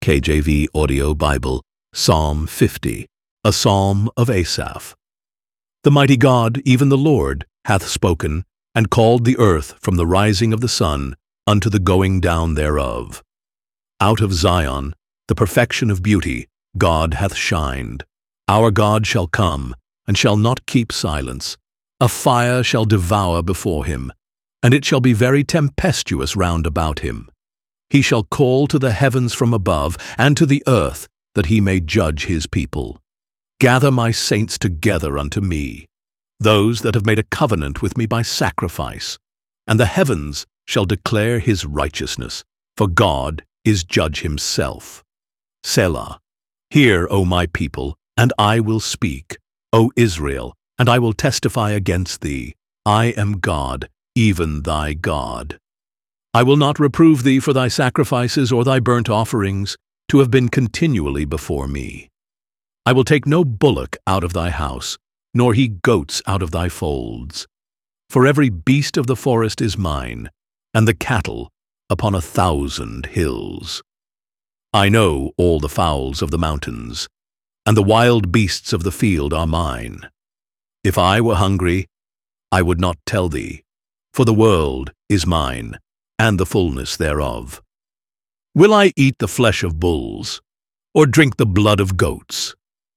KJV Audio Bible, Psalm 50, a psalm of Asaph. The mighty God, even the Lord, hath spoken, and called the earth from the rising of the sun unto the going down thereof. Out of Zion, the perfection of beauty, God hath shined. Our God shall come, and shall not keep silence. A fire shall devour before him, and it shall be very tempestuous round about him. He shall call to the heavens from above, and to the earth, that he may judge his people. Gather my saints together unto me, those that have made a covenant with me by sacrifice, and the heavens shall declare his righteousness, for God is judge himself. Selah. Hear, O my people, and I will speak, O Israel, and I will testify against thee. I am God, even thy God. I will not reprove thee for thy sacrifices or thy burnt offerings, to have been continually before me. I will take no bullock out of thy house, nor he goats out of thy folds. For every beast of the forest is mine, and the cattle upon 1,000 hills. I know all the fowls of the mountains, and the wild beasts of the field are mine. If I were hungry, I would not tell thee, for the world is mine, and the fullness thereof. Will I eat the flesh of bulls, or drink the blood of goats?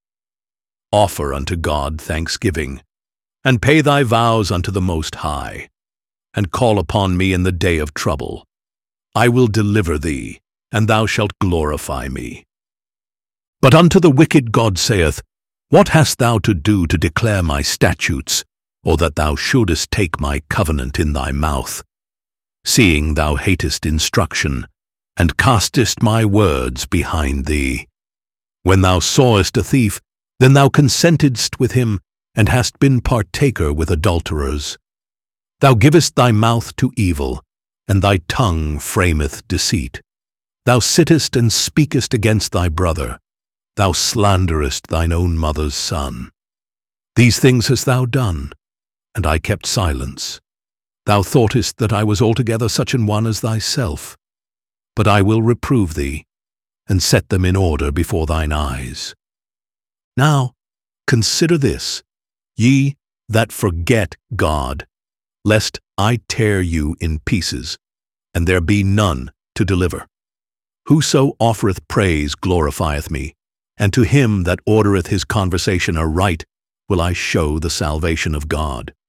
Offer unto God thanksgiving, and pay thy vows unto the Most High, and call upon me in the day of trouble. I will deliver thee, and thou shalt glorify me. But unto the wicked God saith, What hast thou to do to declare my statutes, or that thou shouldest take my covenant in thy mouth? Seeing thou hatest instruction, and castest my words behind thee. When thou sawest a thief, then thou consentedst with him, and hast been partaker with adulterers. Thou givest thy mouth to evil, and thy tongue frameth deceit. Thou sittest and speakest against thy brother. Thou slanderest thine own mother's son. These things hast thou done, and I kept silence. Thou thoughtest that I was altogether such an one as thyself. But I will reprove thee, and set them in order before thine eyes. Now consider this, ye that forget God, lest I tear you in pieces, and there be none to deliver. Whoso offereth praise glorifieth me, and to him that ordereth his conversation aright will I show the salvation of God.